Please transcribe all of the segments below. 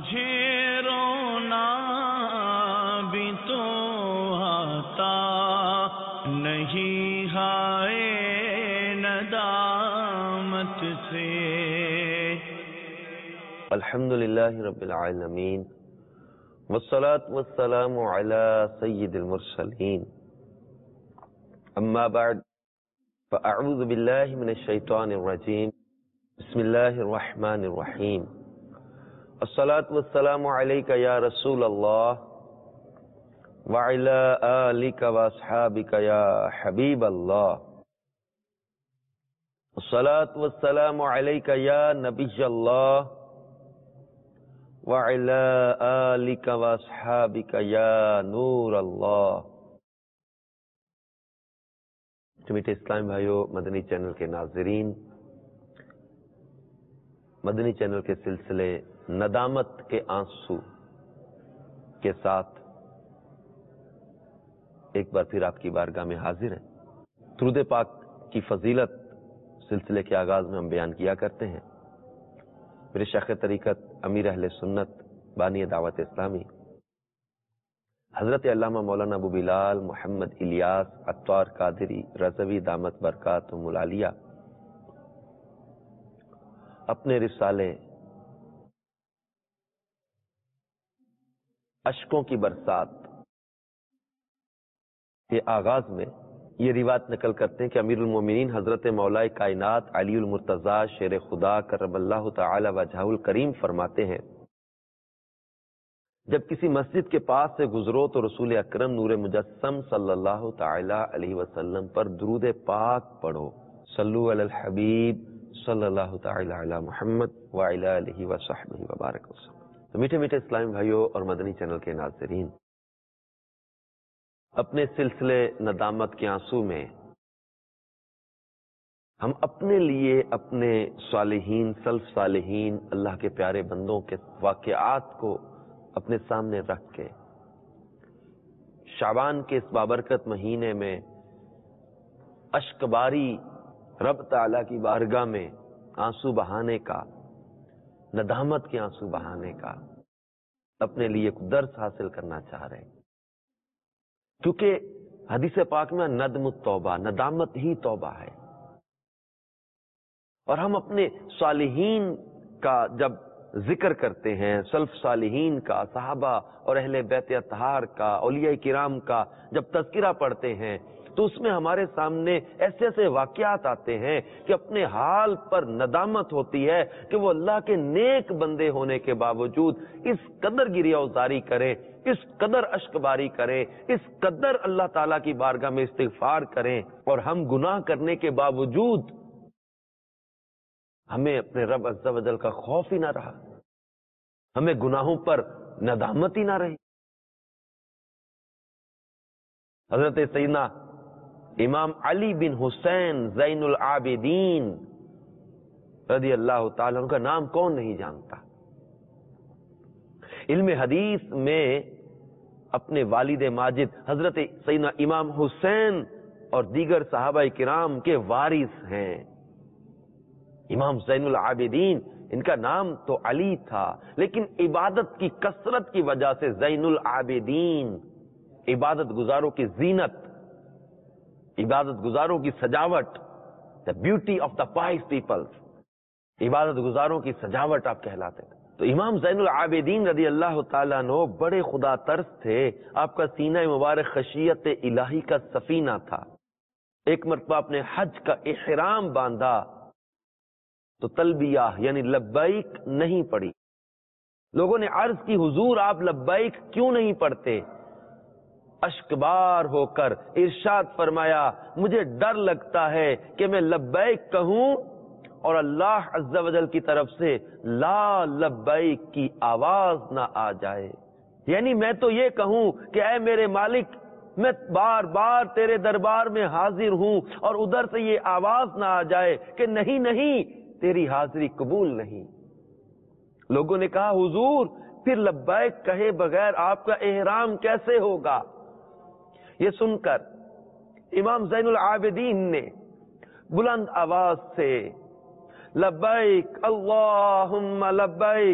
مجھے رونا بھی تو آتا نہیں ہائے ندامت سے۔ الحمدللہ رب العالمین والصلاة والسلام علی سید المرسلین، اما بعد فاعوذ باللہ من الشیطان الرجیم، بسم اللہ الرحمن الرحیم، الصلاة والسلام علیک یا رسول اللہ وعلی آلک واصحابک یا حبیب اللہ، الصلاة والسلام علیک یا نبی اللہ وعلی آلک واصحابک یا نور اللہ۔ میٹھے اسلام بھائیو، مدنی چینل کے ناظرین، مدنی چینل کے سلسلے ندامت کے آنسو کے ساتھ ایک بار پھر آپ کی بارگاہ میں حاضر ہیں۔ درود پاک کی فضیلت سلسلے کے آغاز میں ہم بیان کیا کرتے ہیں۔ میرے شیخ طریقت امیر اہل سنت بانی دعوت اسلامی حضرت علامہ مولانا ابو بلال محمد الیاس عطار قادری رضوی دامت برکاتہم العالیہ اپنے رسالے اشکوں کی برسات کے آغاز میں یہ روایت نقل کرتے ہیں کہ امیر المومنین حضرت مولا کائنات علی المرتضیٰ شیر خدا کرم اللہ تعالی وجہہ الکریم فرماتے ہیں، جب کسی مسجد کے پاس سے گزرو تو رسول اکرم نور مجسم صلی اللہ تعالی علیہ وسلم پر درود پاک پڑھو، صلو علی الحبیب صلی اللہ تعالی علی محمد وعلی آلہ وصحبہ وبارک وسلم۔ تو میٹھے میٹھے اسلامی بھائیوں اور مدنی چینل کے ناظرین، اپنے سلسلے ندامت کے آنسو میں ہم اپنے لیے اپنے صالحین سلف صالحین اللہ کے پیارے بندوں کے واقعات کو اپنے سامنے رکھ کے شعبان کے اس بابرکت مہینے میں اشک باری رب تعالیٰ کی بارگاہ میں آنسو بہانے کا، ندامت کے آنسو بہانے کا اپنے لیے ایک درس حاصل کرنا چاہ رہے ہیں، کیونکہ حدیث پاک میں ندم التوبہ، ندامت ہی توبہ ہے۔ اور ہم اپنے صالحین کا جب ذکر کرتے ہیں، سلف صالحین کا، صحابہ اور اہل بیت اطہار کا، اولیاء کرام کا جب تذکرہ پڑھتے ہیں تو اس میں ہمارے سامنے ایسے ایسے واقعات آتے ہیں کہ اپنے حال پر ندامت ہوتی ہے کہ وہ اللہ کے نیک بندے ہونے کے باوجود اس قدر گریہ اوزاری کریں، اس قدر اشک باری کریں، اس قدر اللہ تعالیٰ کی بارگاہ میں استغفار کریں، اور ہم گناہ کرنے کے باوجود ہمیں اپنے رب عز و جل کا خوف ہی نہ رہا، ہمیں گناہوں پر ندامت ہی نہ رہی۔ حضرت سیدنا امام علی بن حسین زین العابدین رضی اللہ تعالیٰ عنہ کا نام کون نہیں جانتا؟ علم حدیث میں اپنے والد ماجد حضرت سیدنا امام حسین اور دیگر صحابہ کرام کے وارث ہیں۔ امام زین العابدین، ان کا نام تو علی تھا، لیکن عبادت کی کثرت کی وجہ سے زین العابدین، عبادت گزاروں کی زینت، عبادت گزاروں کی سجاوٹ، the beauty of the pious people، عبادت گزاروں کی سجاوٹ آپ کہلاتے تھے۔ تو امام زین العابدین رضی اللہ تعالیٰ عنہ بڑے خدا ترس تھے، آپ کا سینہ مبارک خشیت الہی کا سفینہ تھا۔ ایک مرتبہ اپنے حج کا احرام باندھا تو تلبیہ یعنی لبیک نہیں پڑھی۔ لوگوں نے عرض کی، حضور آپ لبیک کیوں نہیں پڑھتے؟ اشکبار ہو کر ارشاد فرمایا، مجھے ڈر لگتا ہے کہ میں لبیک کہوں اور اللہ عز و جل کی طرف سے لا لبیک کی آواز نہ آ جائے، یعنی میں تو یہ کہوں کہ اے میرے مالک، میں بار بار تیرے دربار میں حاضر ہوں، اور ادھر سے یہ آواز نہ آ جائے کہ نہیں نہیں تیری حاضری قبول نہیں۔ لوگوں نے کہا، حضور پھر لبیک کہے بغیر آپ کا احرام کیسے ہوگا؟ یہ سن کر امام زین العابدین نے بلند آواز سے لبیک اللہم لبیک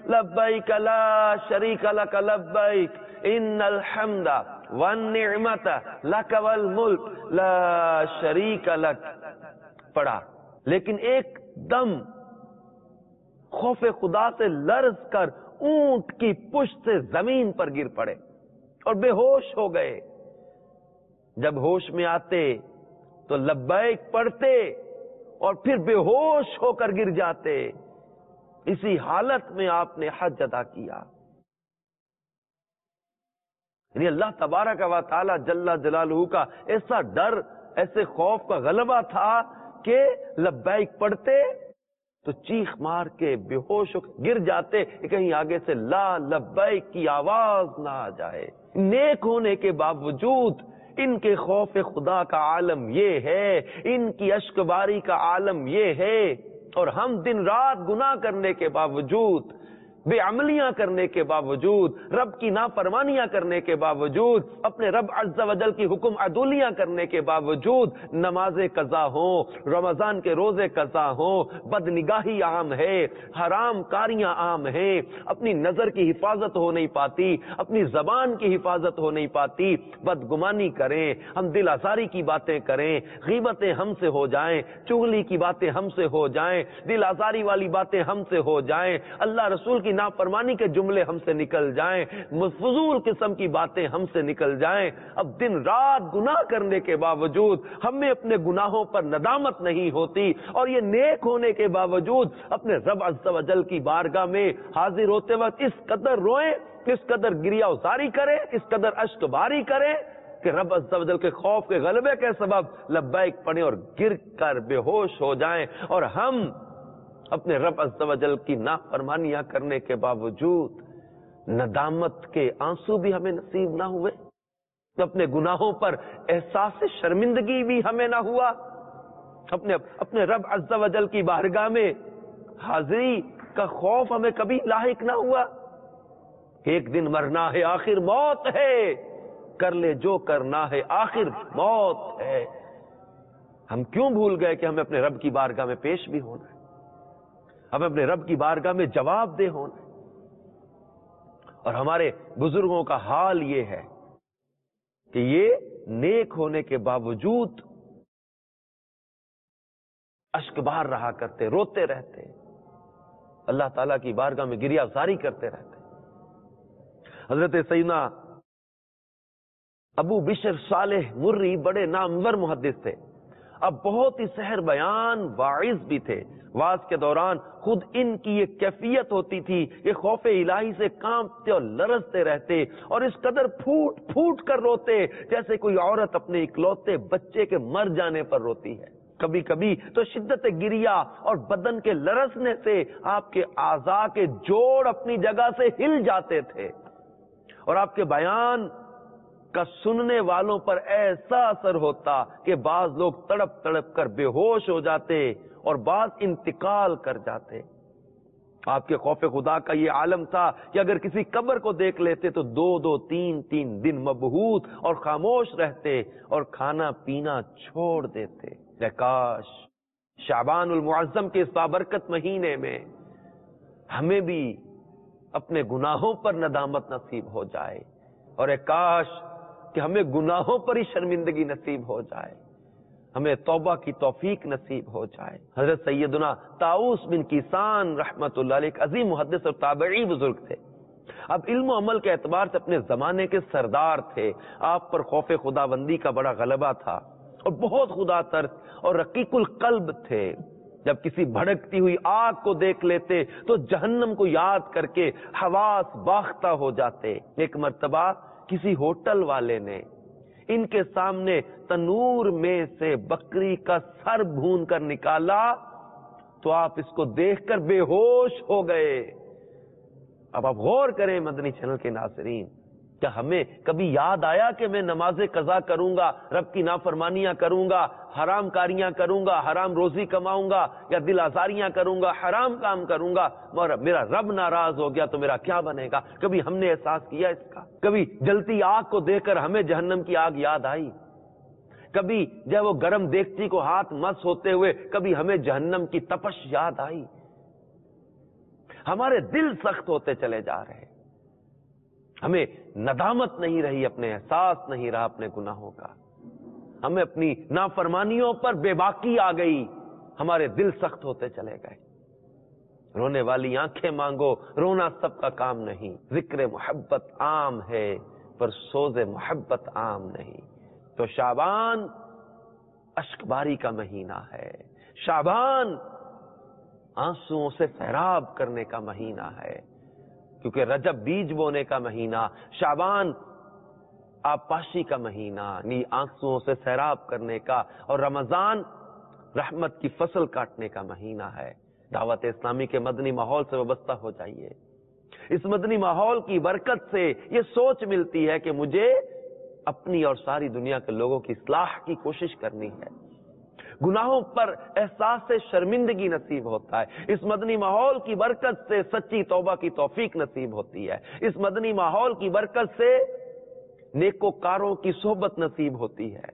لبیک لا شریک لک لبیک ان الحمد والنعمت لک والملک لا شریک لک پڑھا، لیکن ایک دم خوف خدا سے لرز کر اونٹ کی پشت سے زمین پر گر پڑے اور بے ہوش ہو گئے۔ جب ہوش میں آتے تو لبیک پڑھتے اور پھر بے ہوش ہو کر گر جاتے۔ اسی حالت میں آپ نے حج ادا کیا۔ یعنی اللہ تبارک و تعالی جل جلالہ کا ایسا ڈر، ایسے خوف کا غلبہ تھا کہ لبیک پڑھتے تو چیخ مار کے بے ہوش ہو گر جاتے کہ کہیں آگے سے لا لبیک کی آواز نہ آ جائے۔ نیک ہونے کے باوجود ان کے خوف خدا کا عالم یہ ہے، ان کی اشک باری کا عالم یہ ہے، اور ہم دن رات گناہ کرنے کے باوجود، بے عملیاں کرنے کے باوجود، رب کی نافرمانیاں کرنے کے باوجود، اپنے رب عز و جل کی حکم عدولیاں کرنے کے باوجود نمازیں قضا ہوں، رمضان کے روزے قضا ہوں، بد نگاہی عام ہے، حرام کاریاں عام ہیں، اپنی نظر کی حفاظت ہو نہیں پاتی، اپنی زبان کی حفاظت ہو نہیں پاتی، بدگمانی کریں، ہم دل آزاری کی باتیں کریں، غیبتیں ہم سے ہو جائیں، چغلی کی باتیں ہم سے ہو جائیں، دل آزاری والی باتیں ہم سے ہو جائیں، اللہ رسول کی نافرمانی کے جملے ہم سے نکل جائیں، فضول قسم کی باتیں ہم سے نکل جائیں۔ اب دن رات گناہ کرنے کے باوجود ہمیں اپنے گناہوں پر ندامت نہیں ہوتی، اور یہ نیک ہونے کے باوجود اپنے رب عز و جل کی بارگاہ میں حاضر ہوتے وقت اس قدر روئیں، اس قدر گریہ ازاری کریں، اس قدر اشک باری کریں کہ رب عز و جل کے خوف کے غلبے کے سبب لبیک پڑھیں اور گر کر بے ہوش ہو جائیں، اور ہم اپنے رب عز و جل کی نافرمانیاں کرنے کے باوجود ندامت کے آنسو بھی ہمیں نصیب نہ ہوئے، اپنے گناہوں پر احساس شرمندگی بھی ہمیں نہ ہوا، اپنے رب عز و جل کی بارگاہ میں حاضری کا خوف ہمیں کبھی لاحق نہ ہوا۔ ایک دن مرنا ہے، آخر موت ہے، کر لے جو کرنا ہے، آخر موت ہے۔ ہم کیوں بھول گئے کہ ہمیں اپنے رب کی بارگاہ میں پیش بھی ہونا ہے، ہمیں اپنے رب کی بارگاہ میں جواب دہ ہونا ہے۔ اور ہمارے بزرگوں کا حال یہ ہے کہ یہ نیک ہونے کے باوجود اشک بار رہا کرتے، روتے رہتے، اللہ تعالیٰ کی بارگاہ میں گریہ ازاری کرتے رہتے۔ حضرت سیدنا ابو بشر صالح مری بڑے نامور محدث تھے، اب بہت ہی سحر بیان واعظ بھی تھے۔ واعظ کے دوران خود ان کی یہ کیفیت ہوتی تھی کہ خوف الہی سے کانپتے اور لرزتے رہتے، اور اس قدر پھوٹ پھوٹ کر روتے جیسے کوئی عورت اپنے اکلوتے بچے کے مر جانے پر روتی ہے۔ کبھی کبھی تو شدت گریہ اور بدن کے لرزنے سے آپ کے اعضاء کے جوڑ اپنی جگہ سے ہل جاتے تھے، اور آپ کے بیان کا سننے والوں پر ایسا اثر ہوتا کہ بعض لوگ تڑپ تڑپ کر بے ہوش ہو جاتے اور بعض انتقال کر جاتے۔ آپ کے خوف خدا کا یہ عالم تھا کہ اگر کسی قبر کو دیکھ لیتے تو دو دو تین تین دن مبہوت اور خاموش رہتے اور کھانا پینا چھوڑ دیتے۔ کاش شعبان المعظم کے اس بابرکت مہینے میں ہمیں بھی اپنے گناہوں پر ندامت نصیب ہو جائے، اور کاش کہ ہمیں گناہوں پر ہی شرمندگی نصیب ہو جائے، ہمیں توبہ کی توفیق نصیب ہو جائے۔ حضرت سیدنا طاؤس بن کیسان رحمت اللہ علیہ ایک عظیم محدث اور تابعی بزرگ تھے۔ اب علم و عمل کے اعتبار سے اپنے زمانے کے سردار تھے، آپ پر خوف خداوندی کا بڑا غلبہ تھا، اور بہت خدا ترس اور رقیق القلب تھے۔ جب کسی بھڑکتی ہوئی آگ کو دیکھ لیتے تو جہنم کو یاد کر کے حواس باختہ ہو جاتے۔ ایک مرتبہ کسی ہوٹل والے نے ان کے سامنے تنور میں سے بکری کا سر بھون کر نکالا تو آپ اس کو دیکھ کر بے ہوش ہو گئے۔ اب آپ غور کریں مدنی چینل کے ناظرین، کیا ہمیں کبھی یاد آیا کہ میں نماز قضا کروں گا، رب کی نافرمانیاں کروں گا، حرام کاریاں کروں گا، حرام روزی کماؤں گا، یا دل آزاریاں کروں گا، حرام کام کروں گا، میرا رب ناراض ہو گیا تو میرا کیا بنے گا؟ کبھی ہم نے احساس کیا اس کا؟ کبھی جلتی آگ کو دیکھ کر ہمیں جہنم کی آگ یاد آئی؟ کبھی جب وہ گرم دیگچی کو ہاتھ مس ہوتے ہوئے کبھی ہمیں جہنم کی تپش یاد آئی؟ ہمارے دل سخت ہوتے چلے جا رہے ہیں، ہمیں ندامت نہیں رہی، اپنے احساس نہیں رہا اپنے گناہوں کا، ہمیں اپنی نافرمانیوں پر بے باکی آ گئی، ہمارے دل سخت ہوتے چلے گئے۔ رونے والی آنکھیں مانگو، رونا سب کا کام نہیں، ذکر محبت عام ہے پر سوز محبت عام نہیں۔ تو شعبان اشک باری کا مہینہ ہے، شعبان آنسوؤں سے سیراب کرنے کا مہینہ ہے، کیونکہ رجب بیج بونے کا مہینہ، شعبان آبپاشی کا مہینہ، یعنی آنسوؤں سے سیراب کرنے کا، اور رمضان رحمت کی فصل کاٹنے کا مہینہ ہے۔ دعوت اسلامی کے مدنی ماحول سے وابستہ ہو جائیے، اس مدنی ماحول کی برکت سے یہ سوچ ملتی ہے کہ مجھے اپنی اور ساری دنیا کے لوگوں کی اصلاح کی کوشش کرنی ہے، گناہوں پر احساس سے شرمندگی نصیب ہوتا ہے، اس مدنی ماحول کی برکت سے سچی توبہ کی توفیق نصیب ہوتی ہے، اس مدنی ماحول کی برکت سے نیکوکاروں کی صحبت نصیب ہوتی ہے،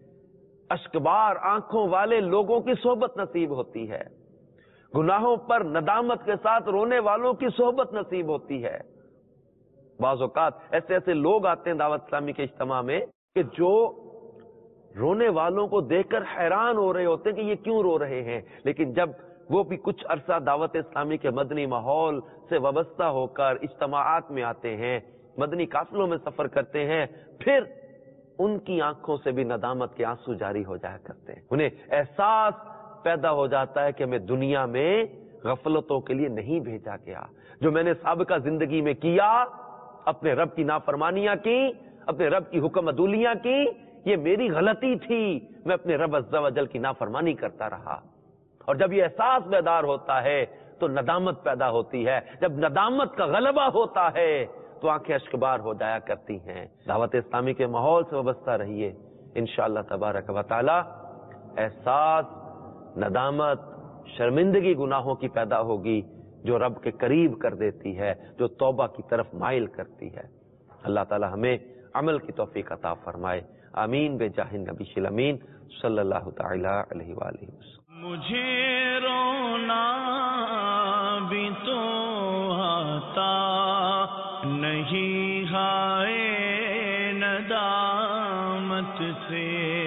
اشکبار آنکھوں والے لوگوں کی صحبت نصیب ہوتی ہے، گناہوں پر ندامت کے ساتھ رونے والوں کی صحبت نصیب ہوتی ہے۔ بعض اوقات ایسے ایسے لوگ آتے ہیں دعوت اسلامی کے اجتماع میں کہ جو رونے والوں کو دیکھ کر حیران ہو رہے ہوتے ہیں کہ یہ کیوں رو رہے ہیں، لیکن جب وہ بھی کچھ عرصہ دعوت اسلامی کے مدنی ماحول سے وابستہ ہو کر اجتماعات میں آتے ہیں، مدنی قافلوں میں سفر کرتے ہیں، پھر ان کی آنکھوں سے بھی ندامت کے آنسو جاری ہو جایا کرتے ہیں، انہیں احساس پیدا ہو جاتا ہے کہ میں دنیا میں غفلتوں کے لیے نہیں بھیجا گیا، جو میں نے سابقہ زندگی میں کیا، اپنے رب کی نافرمانیاں کی، اپنے رب کی حکم عدولیاں کی، یہ میری غلطی تھی، میں اپنے رب عز و جل کی نافرمانی کرتا رہا۔ اور جب یہ احساس بیدار ہوتا ہے تو ندامت پیدا ہوتی ہے، جب ندامت کا غلبہ ہوتا ہے تو آنکھیں اشکبار ہو جایا کرتی ہیں۔ دعوت اسلامی کے ماحول سے وابستہ رہیے، انشاءاللہ تبارک و تعالی احساس، ندامت، شرمندگی گناہوں کی پیدا ہوگی جو رب کے قریب کر دیتی ہے، جو توبہ کی طرف مائل کرتی ہے۔ اللہ تعالی ہمیں عمل کی توفیق عطا فرمائے، آمین بجاہ النبی الامین صلی اللہ تعالی علیہ وآلہ وسلم۔ مجھے رونا بھی تو آتا نہیں ہائے ندامت سے،